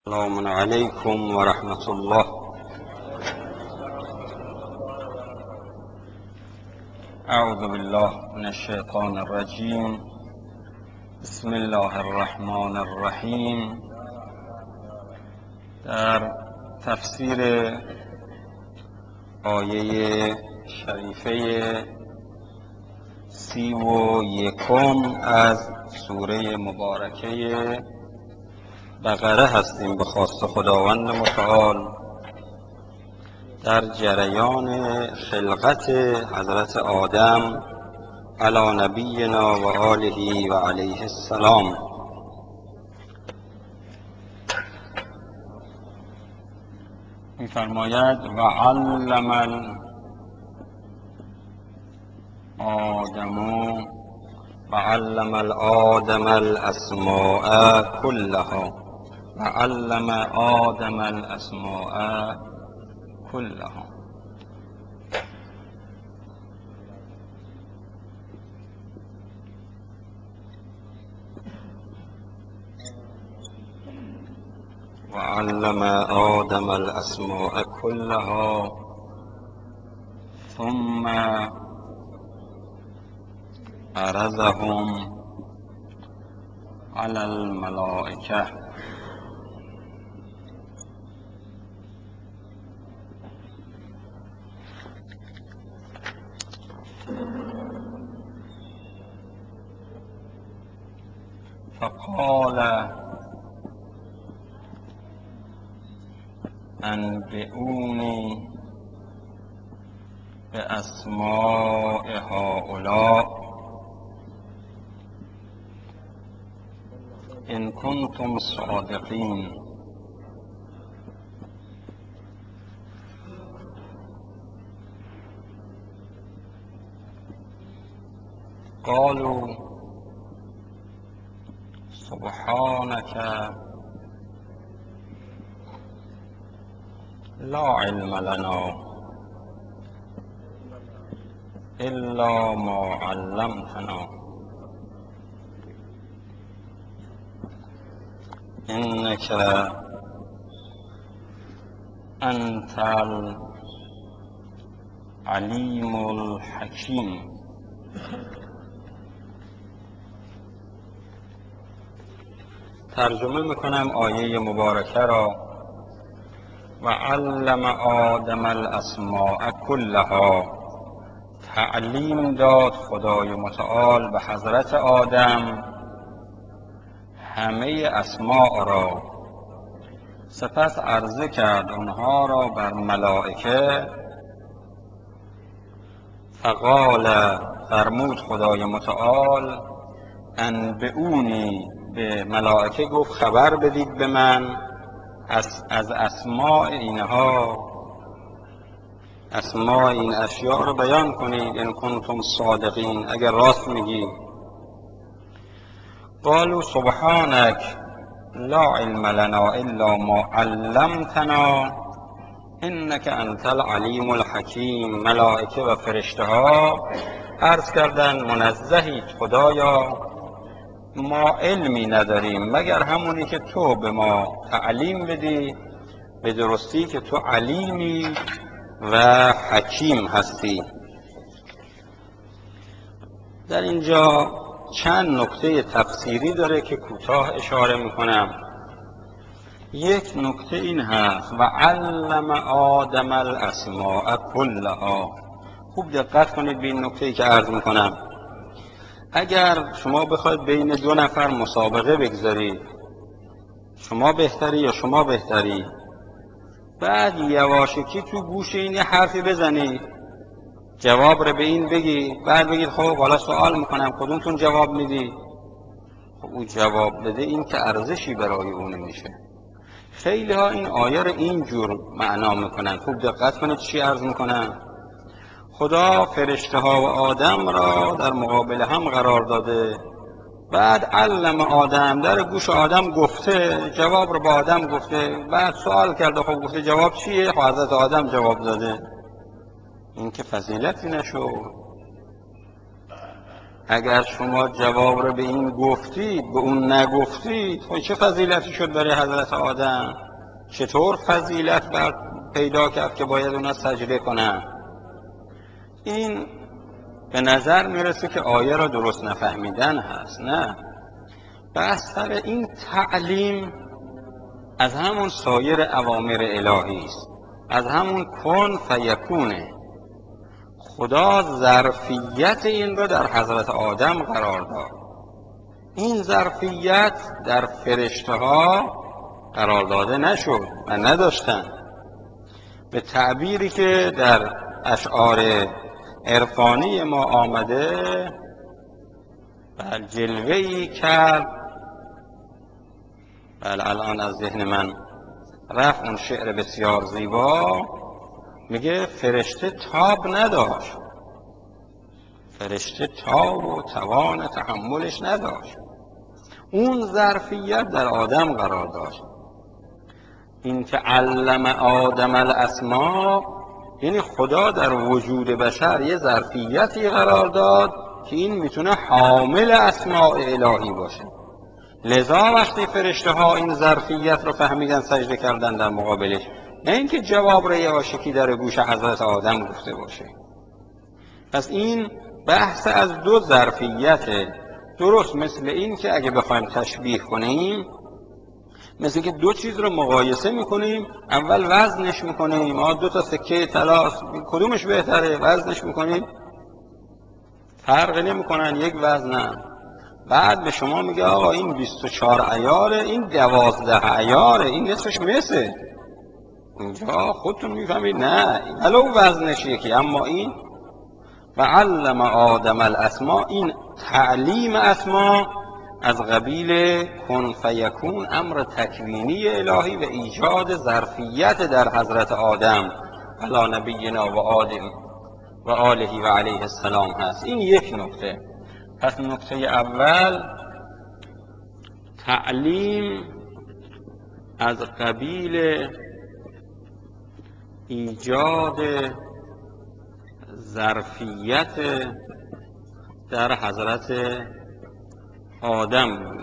السلام علیکم و رحمت الله. اعوذ بالله من الشیطان الرجیم. بسم الله الرحمن الرحیم. در تفسیر آیه شریفه 31 از سوره مبارکه بقره هستیم به خواست خداوند متعال در جریان خلقت حضرت آدم علی نبینا و آله و علیه السلام. می‌فرماید و علم الآدم الاسماء كلها و علم آدم الاسماء كلها. و علم آدم الاسماء كلها ثم عرضهم على الملائكة فقال انبئوني بأسماء هؤلاء إن كنتم صادقين. قالوا سبحانك لا علم لنا إلا ما علمتنا إنك أنت العليم الحكيم. ترجمه میکنم آیه مبارکه را. و علم آدم الاسماء كلها، تعلیم داد خدای متعال به حضرت آدم همه اسماء را، سپس عرضه کرد آنها را بر ملائکه. فقال، فرمود خدای متعال، انبئونی، به ملائکه گفت خبر بدید به من از اسماء اینها، اسماء این اشیاء رو بیان کنید، ان کنتم صادقین، اگر راست میگی. قالوا سبحانك لا علم لنا الا ما علمتنا انك انت العلیم الحکیم. ملائکه و فرشته ها عرض کردند منزهی خدایا، ما علمی نداریم مگر همونی که تو به ما تعلیم بدی، به درستی که تو علیمی و حکیم هستی. در اینجا چند نکته تفسیری داره که کوتاه اشاره میکنم. یک نکته این هست و علم آدم الاسماء كلها. خوب دقت کنید به این نکته‌ای که عرض میکنم. اگر شما بخواید بین دو نفر مسابقه بگذارید، شما بهتری یا شما بهتری، بعد یواشکی تو گوش این یه حرفی بزنید، جواب رو به این بگی، بعد بگید خب حالا سوال میکنم کدومتون جواب میدی؟ خب او جواب بده، این که ارزشی برای اون نمیشه. خیلی ها این آیه رو اینجور معنا میکنن. خوب دقت کنید چی عرض میکنن. خدا فرشته ها و آدم را در مقابل هم قرار داده، بعد علم آدم، در گوش آدم گفته، جواب رو با آدم گفته، بعد سوال کرده خب گفته جواب چیه؟ خب حضرت آدم جواب داده. این که فضیلتی نشد. اگر شما جواب رو به این گفتید به اون نگفتید، خب چه فضیلتی شد برای حضرت آدم؟ چطور فضیلت پیدا کرد که باید اونا سجده کنن؟ این به نظر میرسه که آیه را درست نفهمیدن هست. نه، بحث سر این تعلیم از همون سایر اوامر الهی است، از همون کن فیکونه. خدا ظرفیت این را در حضرت آدم قرار داد. این ظرفیت در فرشته ها قرار داده نشد و نداشتن. به تعبیری که در اشعار عرفانی ما آمده، جلوه‌ای کرد، بله الان از ذهن من رفت اون شعر بسیار زیبا، میگه فرشته تاب نداشت، فرشته تاب و توان تحملش نداشت، اون ظرفیت در آدم قرار داشت. این که علم آدم الاسماء، یعنی خدا در وجود بشر یه ظرفیتی قرار داد که این میتونه حامل اسماء الهی باشه. لذا وقتی فرشته ها این ظرفیت رو فهمیدن سجده کردن در مقابلش، نه اینکه جواب رو یواشکی در گوش حضرت آدم گفته باشه. پس این بحث از دو ظرفیته، درست مثل این که اگه بخوایم تشبیه کنیم، مثل که دو چیز رو مقایسه میکنیم، اول وزنش میکنیم، دو تا سکه طلا کدومش بهتره، وزنش میکنیم، فرق نمیکنن، یک وزنن. بعد به شما میگه آقا این 24 عیاره، این 12 عیاره، این نصفش مثه. اینجا خودتون میفهمید نه ولو وزنش یکی، اما این و علم آدم الاسماء، این تعلیم اسماء از قبیل کن فیکون، امر تکوینی الهی و ایجاد ظرفیت در حضرت آدم علی نبینا و آله و علیه السلام هست. این یک نکته. پس نکته اول، تعلیم از قبیل ایجاد ظرفیت در حضرت آدم.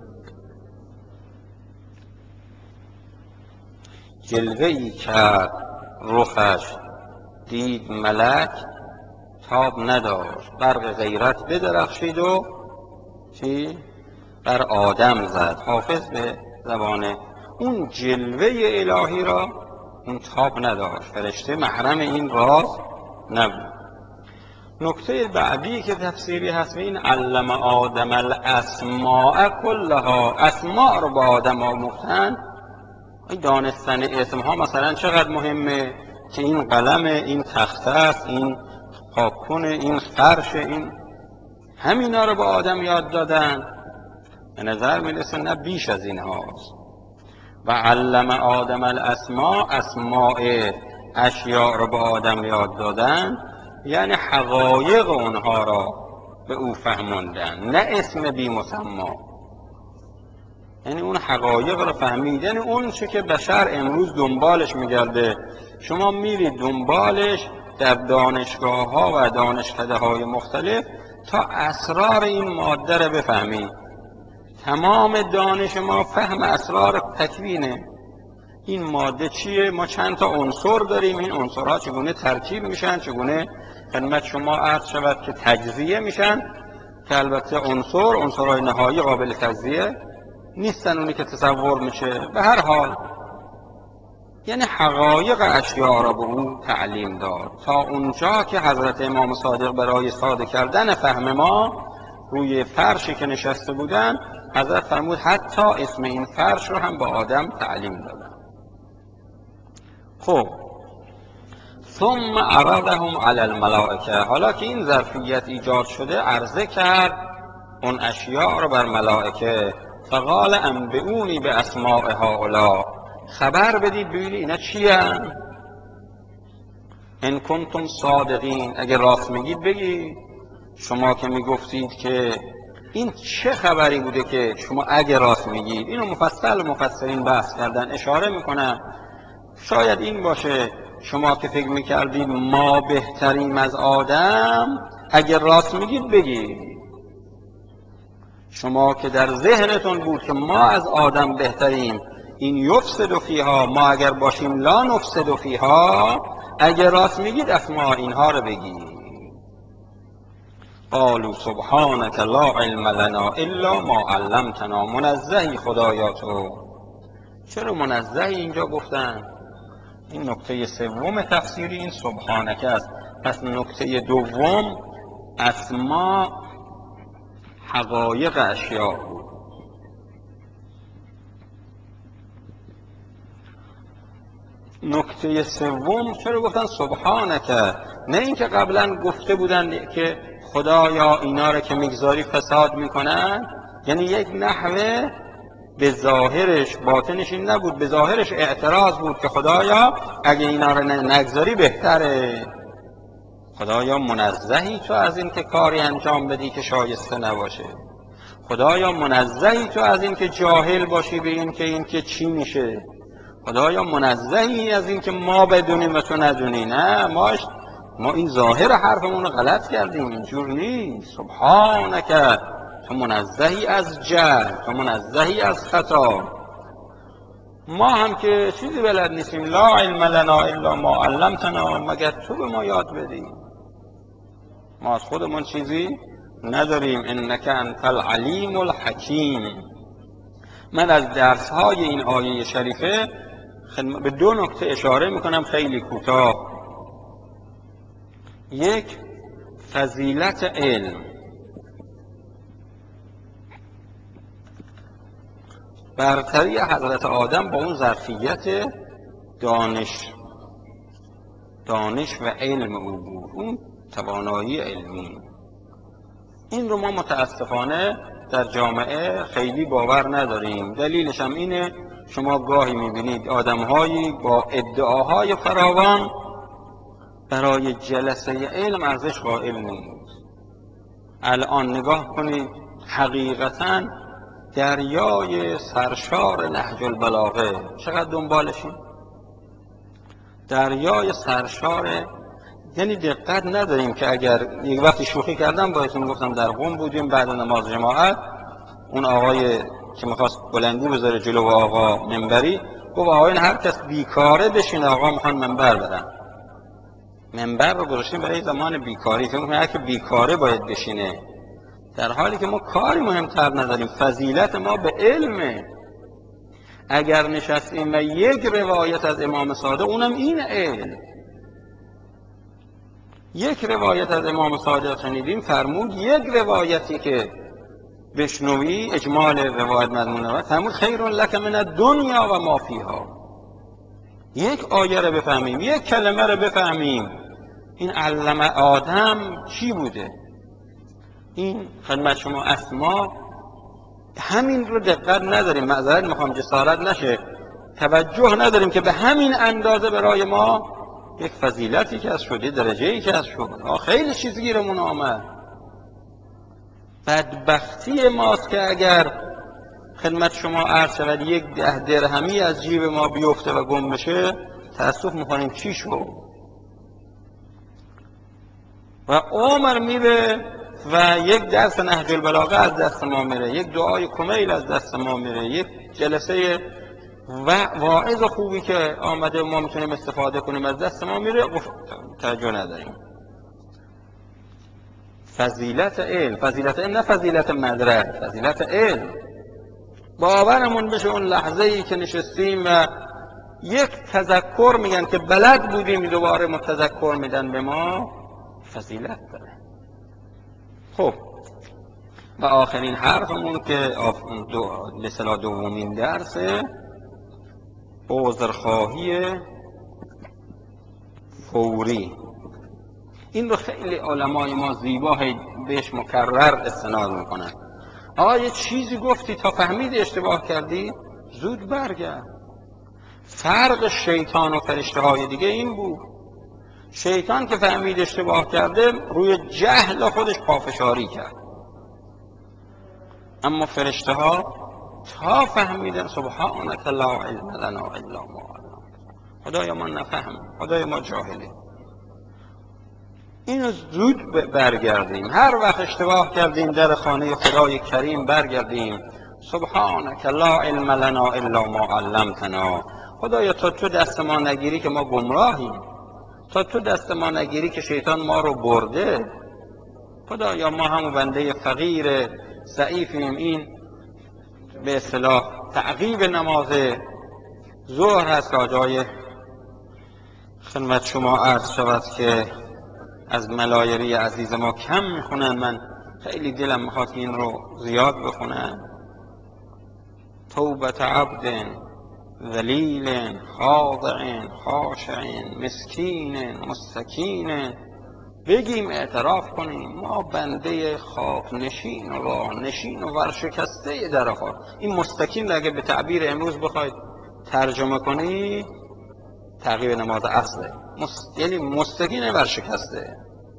جلوه‌ای کرد رخش دید ملک، تاب نداشت برق غیرت بدرخشید و چی؟ بر آدم زد. حافظ به زبانه اون جلوه الهی را اون تاب نداشت، فرشته محرم این راز نبود. نکته بعدی که تفسیری هست این علم آدم الاسماء کلها، اسماء رو با آدم آموختن. دانستن اسم ها مثلا چقدر مهمه که این قلم، این تخته است، این پاکن، این فرش، این همینا رو با آدم یاد دادن. به نظر میرسه نه بیش از این هاست. و علم آدم الاسماء، اسماء اشیاء رو با آدم یاد دادن یعنی حقایق اونها را به او فهموندن، نه اسم بی مسما. یعنی اون حقایق رو فهمید، یعنی اون چه که بشر امروز دنبالش میگرده، شما میرید دنبالش در دانشگاه ها و دانشکده های مختلف تا اسرار این ماده رو بفهمید. تمام دانش ما فهم اسرار تکوینه. این ماده چیه؟ ما چند تا عنصر داریم، این عنصرها چگونه ترکیب میشن، چگونه خدمت شما عرض شود که تجزیه میشن، که البته عنصرهای نهایی قابل تجزیه نیستن اونی که تصور میشه. به هر حال یعنی حقایق اشیاء را به او تعلیم داد تا اونجا که حضرت امام صادق برای ساده کردن فهم ما روی فرشی که نشسته بودن، حضرت فرمود حتی اسم این فرش رو هم با آدم تعلیم دادن. خب ثم عرضهم علی الملائکه، حالا که این ظرفیت ایجاد شده عرضه کرد اون اشیاء رو بر ملائکه. فقال انبئونی باسماء هؤلاء، خبر بدید ببینید اینا چی هستند. ان کنتم صادقین، اگه راست میگید بگید. شما که میگفتید که این چه خبری بوده که شما اگه راست میگید، اینو مفصلین بحث کردن. اشاره میکنم شاید این باشه شما که فکر میکردید ما بهتریم از آدم، اگه راست میگید بگید. شما که در ذهنتون بود که ما از آدم بهتریم، این یفسد فیها، ما اگر باشیم لا نفسد فیها، اگر راست میگید از ما اینها رو بگید. قالوا سبحانك لا علم لنا الا ما علمتنا. منزهی خدایا تو. چرا منزهی اینجا گفتن؟ این نکته سوم تفسیری این سبحانک است. پس نکته دوم اسما حقایق اشیاء بود. نکته سوم چرا گفتن سبحانک؟ نه اینکه قبلا گفته بودن که خدایا اینا رو که میگذاری فساد میکنن، یعنی یک نحوه به ظاهرش، باطنش این نبود، به ظاهرش اعتراض بود که خدایا اگه اینا رو نگذاری بهتره. خدایا منزهی تو از این که کاری انجام بدی که شایسته نباشه. خدایا منزهی تو از این که جاهل باشی به این که چی میشه. خدایا منزهی از این که ما بدونیم و تو ندونی. نه، ما این ظاهر حرفمون رو غلط کردیم، اینجور نیست. سبحانک، تو منزهی از جهل، تو منزهی از خطا. ما هم که چیزی بلد نیستیم. لا علم لنا الا ما علمتنا، مگر تو به ما یاد بدی. ما از خودمون چیزی نداریم. انک انت العلیم الحکیم. من از درس‌های این آیه شریفه به دو نکته اشاره میکنم خیلی کوتاه. یک، فضیلت علم. برتری حضرت آدم با اون ظرفیت دانش و علم او بود، اون توانایی علمی. این رو ما متاسفانه در جامعه خیلی باور نداریم. دلیلش هم اینه، شما گاهی میبینید آدم‌هایی با ادعاهای فراوان برای جلسه علم ارزش قائل نیست. الان نگاه کنید، حقیقتاً دریای سرشار نهج البلاغه چقدر دنبالشیم. دریای سرشار، یعنی دقت نداریم که اگر یک وقتی شوخی کردم باید گفتم در قم بودیم بعد نماز جماعت، اون آقای که میخواست بلندی بذاره جلو آقا منبری گفت آقایان هر کس بیکاره بشین، آقا میخوان منبر بدن. منبر رو گذاشتیم برای زمان بیکاری، فکر می‌کنم هر که بیکاره باید بشینه، در حالی که ما کاری مهمتر نداریم. فضیلت ما به علمه. اگر نشستیم و یک روایت از امام صادق، اونم این علم، یک روایت از امام صادق شنیدیم، فرمود یک روایتی که بشنوی، اجمال روایت مضمون فرمود خیر لک من الدنیا و ما فیها. یک آیه رو بفهمیم، یک کلمه رو بفهمیم، این علم آدم چی بوده. این خدمت شما اسما همین رو دقت نداریم. معذرت میخوام جسارت نشه، توجه نداریم که به همین اندازه برای ما یک فضیلتی کسب شد، درجه‌ای کسب شد، خیلی چیز گیرمون آمد. بدبختی ماست که اگر خدمت شما عرض شود یک 10 درهمی از جیب ما بیفته و گم بشه، تأسف میخوانیم چی شد. و عمر میره و یک درس نهج البلاغه از دست ما میره، یک دعای کمیل از دست ما میره، یک جلسه واعظ خوبی که آمده ما میتونیم استفاده کنیم از دست ما میره، توجه نداریم. فضیلت علم، فضیلت علم، نه فضیلت مدرک، فضیلت علم. باورمون بشه اون لحظه ای که نشستیم و یک تذکر میگن که بلد بودیم، دوباره متذکر میدن به ما، فضیلت داره. خب و آخرین حرفمون که به اصطلاح دومین درسه، عذرخواهی فوری. این رو خیلی علمای ما زیبا بهش مکرر استناد میکنن. آقا یه چیزی گفتی تا فهمیدی اشتباه کردی، زود برگرد. فرق شیطان و فرشته های دیگه این بود، شیطان که فهمید اشتباه کرده روی جهل خودش پافشاری کرد، اما فرشته ها تا فهمیدن سبحانك لا علم لنا الا ما علمتنا، خدایا ما نفهم، خدایا ما جاهلیم. اینو زود برگردیم. هر وقت اشتباه کردیم در خانه خدای کریم برگردیم. سبحانك لا علم لنا الا ما علمتنا. خدایا تا تو دست ما نگیری که ما گمراهیم، تا تو دست ما نگیری که شیطان ما رو برده. خدایا ما همون بنده فقیر ضعیفیم. این به اصطلاح تعقیب نماز ظهر هست که جای خدمت شما عرض شود که از ملایری عزیز ما کم میخونن. من خیلی دلم میخواد این رو زیاد بخونن. توبت عبد ذلیل خاضع خاشع مسکین مستکین. بگیم اعتراف کنیم ما بنده خاک نشین و راه نشین و ورشکسته در خود. این مستکین اگه به تعبیر امروز بخواید ترجمه کنی تعقیب نماز اصله، یعنی مستکین ورشکسته.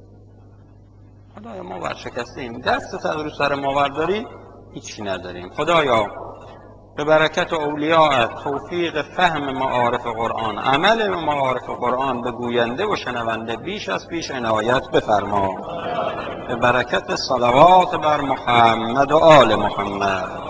خدایا ما ورشکسته ایم، دست از رو سر ما ورداری هیچی نداریم. خدایا به برکت اولیاءت توفیق فهم معارف قرآن، عمل به معارف قرآن به گوینده و شنونده بیش از پیش عنایت بفرما. به برکت صلوات بر محمد و آل محمد.